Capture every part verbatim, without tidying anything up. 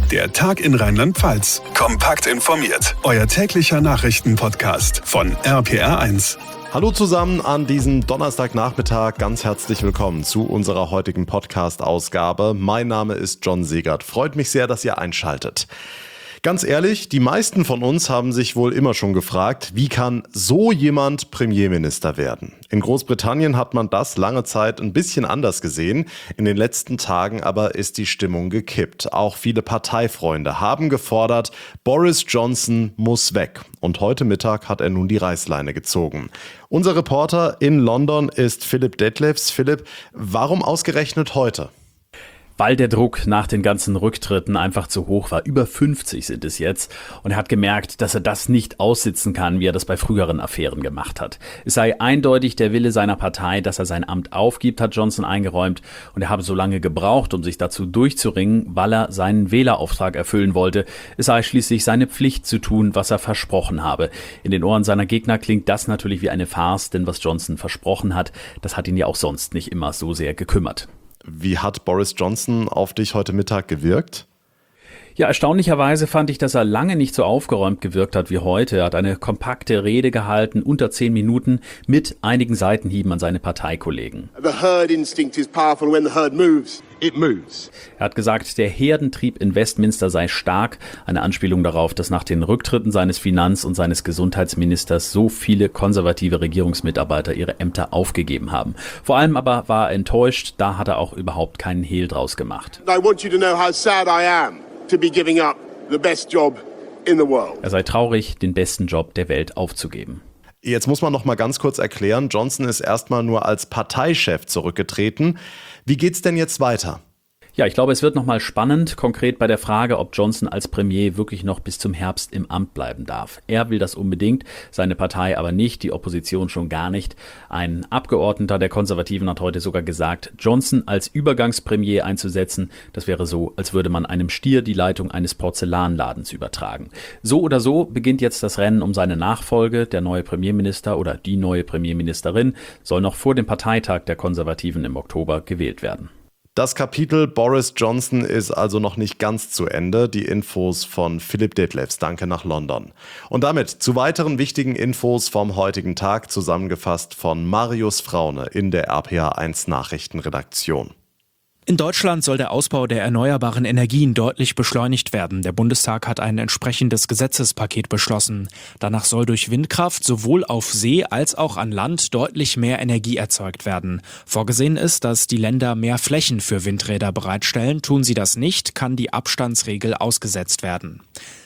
Der Tag in Rheinland-Pfalz. Kompakt informiert. Euer täglicher Nachrichtenpodcast von R P R eins. Hallo zusammen an diesem Donnerstagnachmittag. Ganz herzlich willkommen zu unserer heutigen Podcast-Ausgabe. Mein Name ist John Segert. Freut mich sehr, dass ihr einschaltet. Ganz ehrlich, die meisten von uns haben sich wohl immer schon gefragt, wie kann so jemand Premierminister werden? In Großbritannien hat man das lange Zeit ein bisschen anders gesehen. In den letzten Tagen aber ist die Stimmung gekippt. Auch viele Parteifreunde haben gefordert, Boris Johnson muss weg. Und heute Mittag hat er nun die Reißleine gezogen. Unser Reporter in London ist Philipp Detlefs. Philipp, warum ausgerechnet heute? Weil der Druck nach den ganzen Rücktritten einfach zu hoch war. Über fünfzig sind es jetzt. Und er hat gemerkt, dass er das nicht aussitzen kann, wie er das bei früheren Affären gemacht hat. Es sei eindeutig der Wille seiner Partei, dass er sein Amt aufgibt, hat Johnson eingeräumt. Und er habe so lange gebraucht, um sich dazu durchzuringen, weil er seinen Wählerauftrag erfüllen wollte. Es sei schließlich seine Pflicht zu tun, was er versprochen habe. In den Ohren seiner Gegner klingt das natürlich wie eine Farce, denn was Johnson versprochen hat, das hat ihn ja auch sonst nicht immer so sehr gekümmert. Wie hat Boris Johnson auf dich heute Mittag gewirkt? Ja, erstaunlicherweise fand ich, dass er lange nicht so aufgeräumt gewirkt hat wie heute. Er hat eine kompakte Rede gehalten, unter zehn Minuten, mit einigen Seitenhieben an seine Parteikollegen. The herd instinct is powerful. When the herd moves, it moves. Er hat gesagt, der Herdentrieb in Westminster sei stark. Eine Anspielung darauf, dass nach den Rücktritten seines Finanz- und seines Gesundheitsministers so viele konservative Regierungsmitarbeiter ihre Ämter aufgegeben haben. Vor allem aber war er enttäuscht, da hat er auch überhaupt keinen Hehl draus gemacht. I want you to know how sad I am to be giving up the best job in the world. Er sei traurig, den besten Job der Welt aufzugeben. Jetzt muss man noch mal ganz kurz erklären, Johnson ist erstmal nur als Parteichef zurückgetreten. Wie geht's denn jetzt weiter? Ja, ich glaube, es wird nochmal spannend, konkret bei der Frage, ob Johnson als Premier wirklich noch bis zum Herbst im Amt bleiben darf. Er will das unbedingt, seine Partei aber nicht, die Opposition schon gar nicht. Ein Abgeordneter der Konservativen hat heute sogar gesagt, Johnson als Übergangspremier einzusetzen, das wäre so, als würde man einem Stier die Leitung eines Porzellanladens übertragen. So oder so beginnt jetzt das Rennen um seine Nachfolge. Der neue Premierminister oder die neue Premierministerin soll noch vor dem Parteitag der Konservativen im Oktober gewählt werden. Das Kapitel Boris Johnson ist also noch nicht ganz zu Ende. Die Infos von Philipp Detlefs. Danke nach London. Und damit zu weiteren wichtigen Infos vom heutigen Tag, zusammengefasst von Marius Fraune in der R P R eins Nachrichtenredaktion. In Deutschland soll der Ausbau der erneuerbaren Energien deutlich beschleunigt werden. Der Bundestag hat ein entsprechendes Gesetzespaket beschlossen. Danach soll durch Windkraft sowohl auf See als auch an Land deutlich mehr Energie erzeugt werden. Vorgesehen ist, dass die Länder mehr Flächen für Windräder bereitstellen. Tun sie das nicht, kann die Abstandsregel ausgesetzt werden.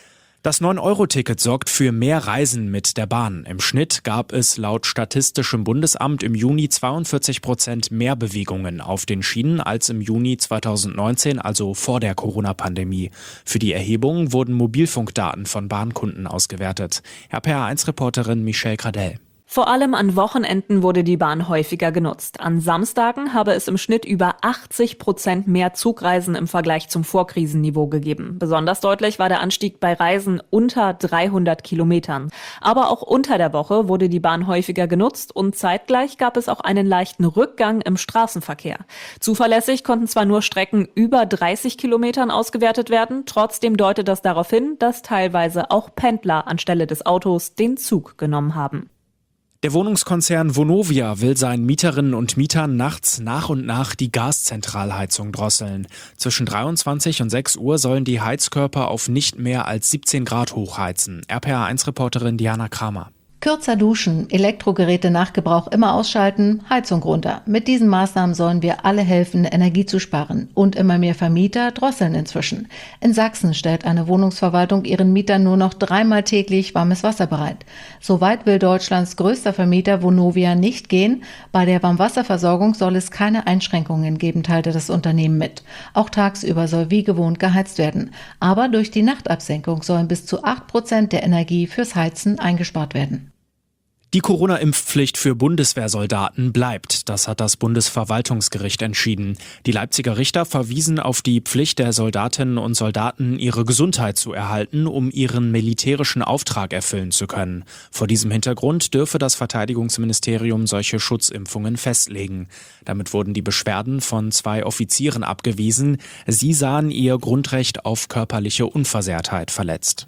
Das neun Euro Ticket sorgt für mehr Reisen mit der Bahn. Im Schnitt gab es laut Statistischem Bundesamt im Juni zweiundvierzig Prozent mehr Bewegungen auf den Schienen als im Juni zweitausendneunzehn, also vor der Corona-Pandemie. Für die Erhebung wurden Mobilfunkdaten von Bahnkunden ausgewertet. R P R eins Reporterin Michelle Gradell. Vor allem an Wochenenden wurde die Bahn häufiger genutzt. An Samstagen habe es im Schnitt über achtzig Prozent mehr Zugreisen im Vergleich zum Vorkrisenniveau gegeben. Besonders deutlich war der Anstieg bei Reisen unter dreihundert Kilometern. Aber auch unter der Woche wurde die Bahn häufiger genutzt und zeitgleich gab es auch einen leichten Rückgang im Straßenverkehr. Zuverlässig konnten zwar nur Strecken über dreißig Kilometern ausgewertet werden, trotzdem deutet das darauf hin, dass teilweise auch Pendler anstelle des Autos den Zug genommen haben. Der Wohnungskonzern Vonovia will seinen Mieterinnen und Mietern nachts nach und nach die Gaszentralheizung drosseln. Zwischen dreiundzwanzig und sechs Uhr sollen die Heizkörper auf nicht mehr als siebzehn Grad hochheizen. R P R eins Reporterin Diana Kramer. Kürzer duschen, Elektrogeräte nach Gebrauch immer ausschalten, Heizung runter. Mit diesen Maßnahmen sollen wir alle helfen, Energie zu sparen. Und immer mehr Vermieter drosseln inzwischen. In Sachsen stellt eine Wohnungsverwaltung ihren Mietern nur noch dreimal täglich warmes Wasser bereit. Soweit will Deutschlands größter Vermieter Vonovia nicht gehen. Bei der Warmwasserversorgung soll es keine Einschränkungen geben, teilte das Unternehmen mit. Auch tagsüber soll wie gewohnt geheizt werden. Aber durch die Nachtabsenkung sollen bis zu acht Prozent der Energie fürs Heizen eingespart werden. Die Corona-Impfpflicht für Bundeswehrsoldaten bleibt. Das hat das Bundesverwaltungsgericht entschieden. Die Leipziger Richter verwiesen auf die Pflicht der Soldatinnen und Soldaten, ihre Gesundheit zu erhalten, um ihren militärischen Auftrag erfüllen zu können. Vor diesem Hintergrund dürfe das Verteidigungsministerium solche Schutzimpfungen festlegen. Damit wurden die Beschwerden von zwei Offizieren abgewiesen. Sie sahen ihr Grundrecht auf körperliche Unversehrtheit verletzt.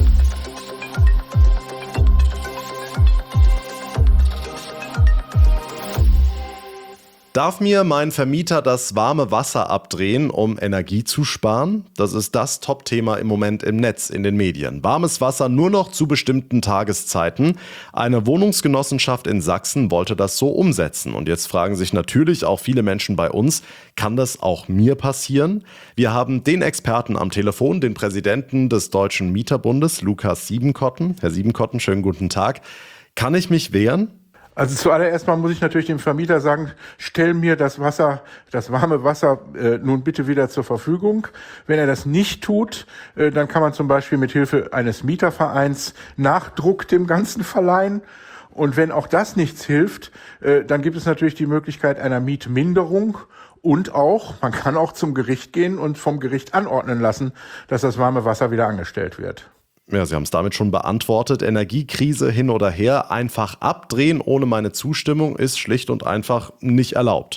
Darf mir mein Vermieter das warme Wasser abdrehen, um Energie zu sparen? Das ist das Top-Thema im Moment im Netz, in den Medien. Warmes Wasser nur noch zu bestimmten Tageszeiten. Eine Wohnungsgenossenschaft in Sachsen wollte das so umsetzen. Und jetzt fragen sich natürlich auch viele Menschen bei uns, kann das auch mir passieren? Wir haben den Experten am Telefon, den Präsidenten des Deutschen Mieterbundes, Lukas Siebenkotten. Herr Siebenkotten, schönen guten Tag. Kann ich mich wehren? Also zuallererst mal muss ich natürlich dem Vermieter sagen, stell mir das Wasser, das warme Wasser äh, nun bitte wieder zur Verfügung. Wenn er das nicht tut, äh, dann kann man zum Beispiel mit Hilfe eines Mietervereins Nachdruck dem Ganzen verleihen. Und wenn auch das nichts hilft, äh, dann gibt es natürlich die Möglichkeit einer Mietminderung. Und auch, man kann auch zum Gericht gehen und vom Gericht anordnen lassen, dass das warme Wasser wieder angestellt wird. Ja, Sie haben es damit schon beantwortet. Energiekrise hin oder her, einfach abdrehen ohne meine Zustimmung ist schlicht und einfach nicht erlaubt.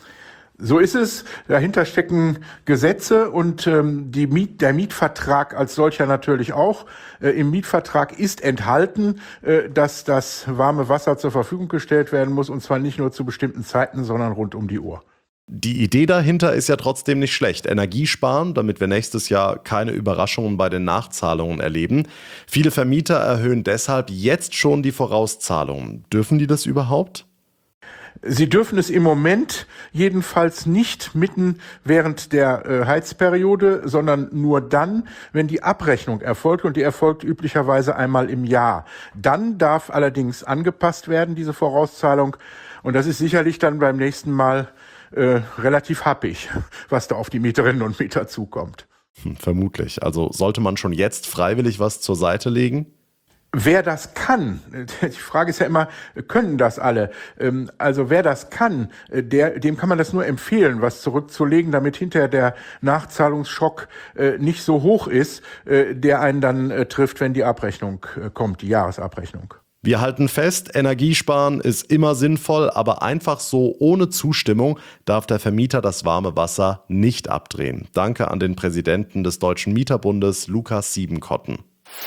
So ist es. Dahinter stecken Gesetze und ähm, die Miet, der Mietvertrag als solcher natürlich auch. Äh, Im Mietvertrag ist enthalten, äh, dass das warme Wasser zur Verfügung gestellt werden muss, und zwar nicht nur zu bestimmten Zeiten, sondern rund um die Uhr. Die Idee dahinter ist ja trotzdem nicht schlecht. Energie sparen, damit wir nächstes Jahr keine Überraschungen bei den Nachzahlungen erleben. Viele Vermieter erhöhen deshalb jetzt schon die Vorauszahlungen. Dürfen die das überhaupt? Sie dürfen es im Moment jedenfalls nicht mitten während der äh, Heizperiode, sondern nur dann, wenn die Abrechnung erfolgt, und die erfolgt üblicherweise einmal im Jahr. Dann darf allerdings angepasst werden, diese Vorauszahlung, und das ist sicherlich dann beim nächsten Mal Äh, relativ happig, was da auf die Mieterinnen und Mieter zukommt. Hm, vermutlich. Also sollte man schon jetzt freiwillig was zur Seite legen? Wer das kann, die Frage ist ja immer, können das alle? Also wer das kann, der, dem kann man das nur empfehlen, was zurückzulegen, damit hinterher der Nachzahlungsschock nicht so hoch ist, der einen dann trifft, wenn die Abrechnung kommt, die Jahresabrechnung. Wir halten fest, Energiesparen ist immer sinnvoll, aber einfach so ohne Zustimmung darf der Vermieter das warme Wasser nicht abdrehen. Danke an den Präsidenten des Deutschen Mieterbundes, Lukas Siebenkotten.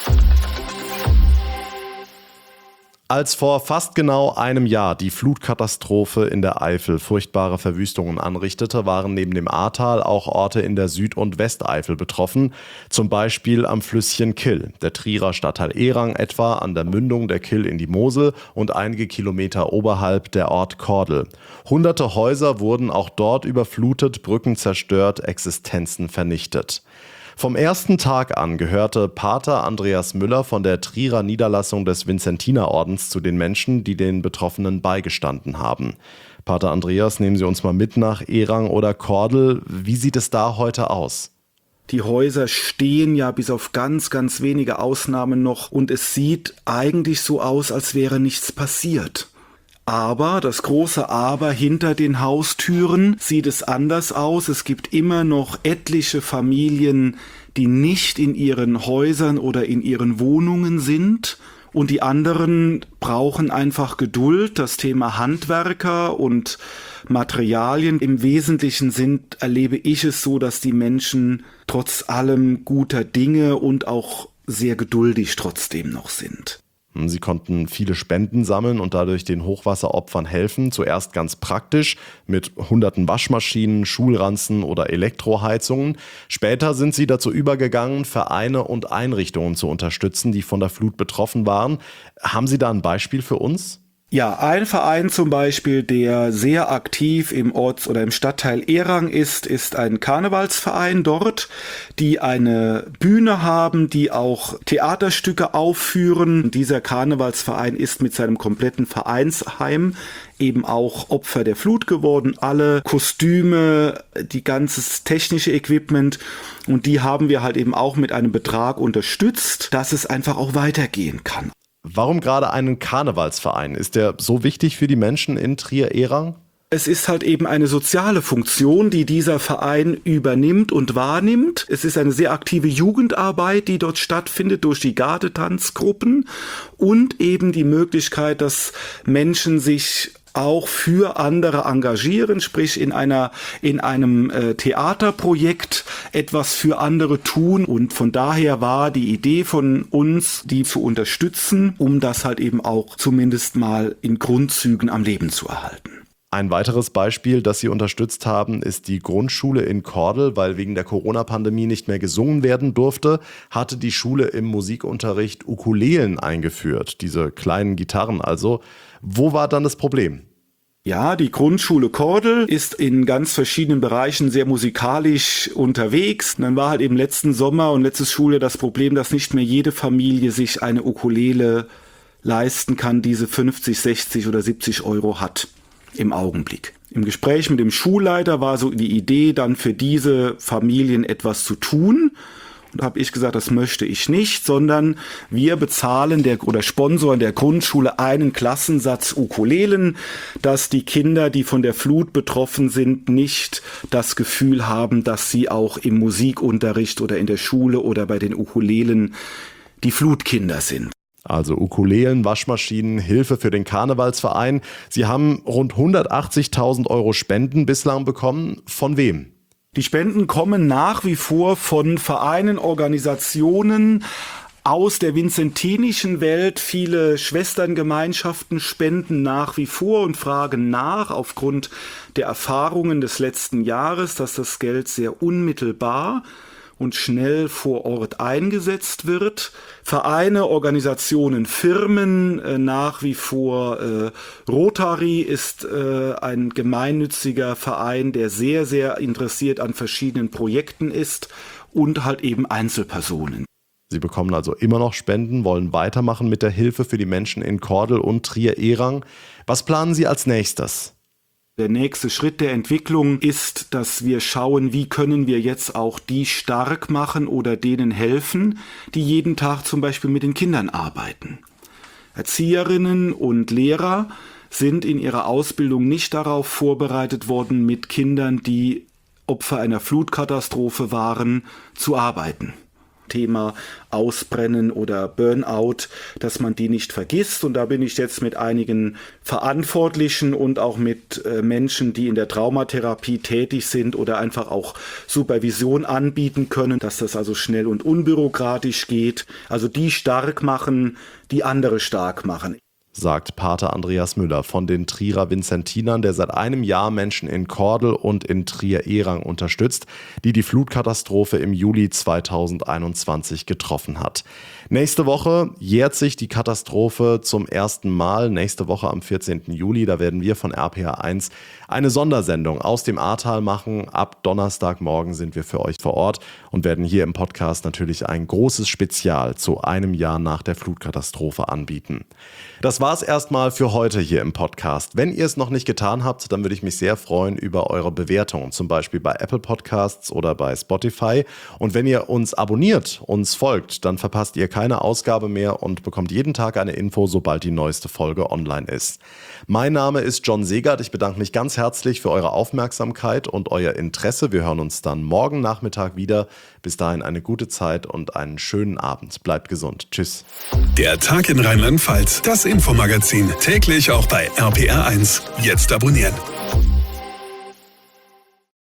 Als vor fast genau einem Jahr die Flutkatastrophe in der Eifel furchtbare Verwüstungen anrichtete, waren neben dem Ahrtal auch Orte in der Süd- und Westeifel betroffen, zum Beispiel am Flüsschen Kyll, der Trierer Stadtteil Ehrang etwa an der Mündung der Kyll in die Mosel und einige Kilometer oberhalb der Ort Kordel. Hunderte Häuser wurden auch dort überflutet, Brücken zerstört, Existenzen vernichtet. Vom ersten Tag an gehörte Pater Andreas Müller von der Trierer Niederlassung des Vinzentinerordens zu den Menschen, die den Betroffenen beigestanden haben. Pater Andreas, nehmen Sie uns mal mit nach Ehrang oder Kordel. Wie sieht es da heute aus? Die Häuser stehen ja bis auf ganz, ganz wenige Ausnahmen noch, und es sieht eigentlich so aus, als wäre nichts passiert. Aber, das große Aber, hinter den Haustüren sieht es anders aus. Es gibt immer noch etliche Familien, die nicht in ihren Häusern oder in ihren Wohnungen sind. Und die anderen brauchen einfach Geduld. Das Thema Handwerker und Materialien im Wesentlichen sind, erlebe ich es so, dass die Menschen trotz allem guter Dinge und auch sehr geduldig trotzdem noch sind. Sie konnten viele Spenden sammeln und dadurch den Hochwasseropfern helfen. Zuerst ganz praktisch mit hunderten Waschmaschinen, Schulranzen oder Elektroheizungen. Später sind sie dazu übergegangen, Vereine und Einrichtungen zu unterstützen, die von der Flut betroffen waren. Haben Sie da ein Beispiel für uns? Ja, ein Verein zum Beispiel, der sehr aktiv im Orts- oder im Stadtteil Ehrang ist, ist ein Karnevalsverein dort, die eine Bühne haben, die auch Theaterstücke aufführen. Dieser Karnevalsverein ist mit seinem kompletten Vereinsheim eben auch Opfer der Flut geworden. Alle Kostüme, die ganzes technische Equipment, und die haben wir halt eben auch mit einem Betrag unterstützt, dass es einfach auch weitergehen kann. Warum gerade einen Karnevalsverein? Ist der so wichtig für die Menschen in Trier-Ehrang? Es ist halt eben eine soziale Funktion, die dieser Verein übernimmt und wahrnimmt. Es ist eine sehr aktive Jugendarbeit, die dort stattfindet durch die Gardetanzgruppen und eben die Möglichkeit, dass Menschen sich auch für andere engagieren, sprich in einer in einem äh, Theaterprojekt etwas für andere tun. Und von daher war die Idee von uns, die zu unterstützen, um das halt eben auch zumindest mal in Grundzügen am Leben zu erhalten. Ein weiteres Beispiel, das Sie unterstützt haben, ist die Grundschule in Kordel, weil wegen der Corona-Pandemie nicht mehr gesungen werden durfte, hatte die Schule im Musikunterricht Ukulelen eingeführt, diese kleinen Gitarren also. Wo war dann das Problem? Ja, die Grundschule Kordel ist in ganz verschiedenen Bereichen sehr musikalisch unterwegs. Und dann war halt eben letzten Sommer und letztes Schuljahr das Problem, dass nicht mehr jede Familie sich eine Ukulele leisten kann, diese fünfzig, sechzig oder siebzig Euro hat. Im Augenblick. Im Gespräch mit dem Schulleiter war so die Idee, dann für diese Familien etwas zu tun. Und da habe ich gesagt, das möchte ich nicht, sondern wir bezahlen der oder sponsoren der Grundschule einen Klassensatz Ukulelen, dass die Kinder, die von der Flut betroffen sind, nicht das Gefühl haben, dass sie auch im Musikunterricht oder in der Schule oder bei den Ukulelen die Flutkinder sind. Also Ukulelen, Waschmaschinen, Hilfe für den Karnevalsverein. Sie haben rund hundertachtzigtausend Euro Spenden bislang bekommen. Von wem? Die Spenden kommen nach wie vor von Vereinen, Organisationen aus der vinzentinischen Welt. Viele Schwesterngemeinschaften spenden nach wie vor und fragen nach aufgrund der Erfahrungen des letzten Jahres, dass das Geld sehr unmittelbar und schnell vor Ort eingesetzt wird. Vereine, Organisationen, Firmen, äh, nach wie vor äh, Rotary ist äh, ein gemeinnütziger Verein, der sehr, sehr interessiert an verschiedenen Projekten ist und halt eben Einzelpersonen. Sie bekommen also immer noch Spenden, wollen weitermachen mit der Hilfe für die Menschen in Kordel und Trier-Ehrang. Was planen Sie als nächstes? Der nächste Schritt der Entwicklung ist, dass wir schauen, wie können wir jetzt auch die stark machen oder denen helfen, die jeden Tag zum Beispiel mit den Kindern arbeiten. Erzieherinnen und Lehrer sind in ihrer Ausbildung nicht darauf vorbereitet worden, mit Kindern, die Opfer einer Flutkatastrophe waren, zu arbeiten. Thema Ausbrennen oder Burnout, dass man die nicht vergisst. Und da bin ich jetzt mit einigen Verantwortlichen und auch mit äh, Menschen, die in der Traumatherapie tätig sind oder einfach auch Supervision anbieten können, dass das also schnell und unbürokratisch geht. Also die stark machen, die andere stark machen. Sagt Pater Andreas Müller von den Trierer Vinzentinern, der seit einem Jahr Menschen in Kordel und in Trier-Ehrang unterstützt, die die Flutkatastrophe im Juli zweitausendeinundzwanzig getroffen hat. Nächste Woche jährt sich die Katastrophe zum ersten Mal. Nächste Woche am vierzehnten Juli, da werden wir von R P R eins eine Sondersendung aus dem Ahrtal machen. Ab Donnerstagmorgen sind wir für euch vor Ort und werden hier im Podcast natürlich ein großes Spezial zu einem Jahr nach der Flutkatastrophe anbieten. Das war's erstmal für heute hier im Podcast. Wenn ihr es noch nicht getan habt, dann würde ich mich sehr freuen über eure Bewertungen, zum Beispiel bei Apple Podcasts oder bei Spotify. Und wenn ihr uns abonniert, uns folgt, dann verpasst ihr keine Ausgabe mehr und bekommt jeden Tag eine Info, sobald die neueste Folge online ist. Mein Name ist John Segert. Ich bedanke mich ganz herzlich für eure Aufmerksamkeit und euer Interesse. Wir hören uns dann morgen Nachmittag wieder. Bis dahin eine gute Zeit und einen schönen Abend. Bleibt gesund. Tschüss. Der Tag in Rheinland-Pfalz. Das Infomagazin. Täglich auch bei R P R eins. Jetzt abonnieren.